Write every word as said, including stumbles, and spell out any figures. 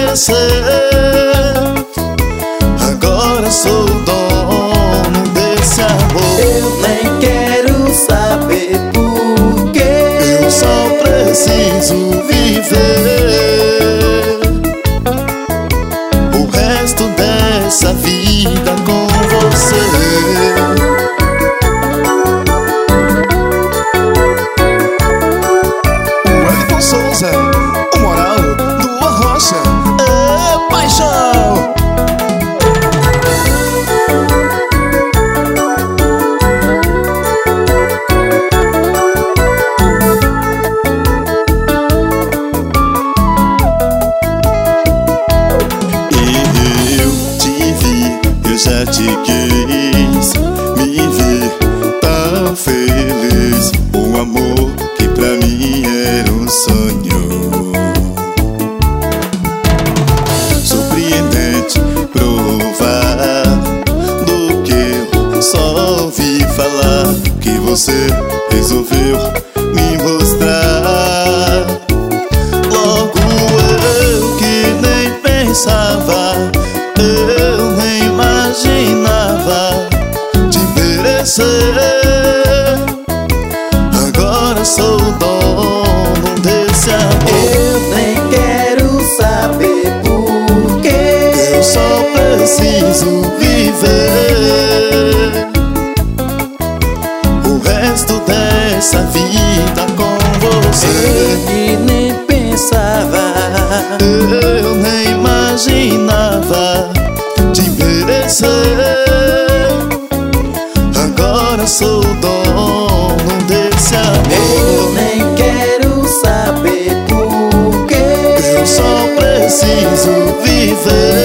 certo. Agora sou dono desse amor. Eu nem quero saber por quê. Eu só preciso viver o resto dessa vida com você. Souza, o moral do Arrocha. É paixão. E eu te vi, eu já te quis, me ver tão feliz. O amor que pra mim era um sonho. Surpreendente provar do que eu só ouvi falar, que você resolveu me mostrar. Logo eu que nem pensava, eu nem imaginava te merecer. Agora sou dono desse amor. Eu nem quero saber por quê. Eu só preciso viver o resto dessa vida com você. Eu que nem pensava, eu nem imaginava te merecer. Agora sou dono desse amor. eu nem quero saber por quê. Eu só preciso viver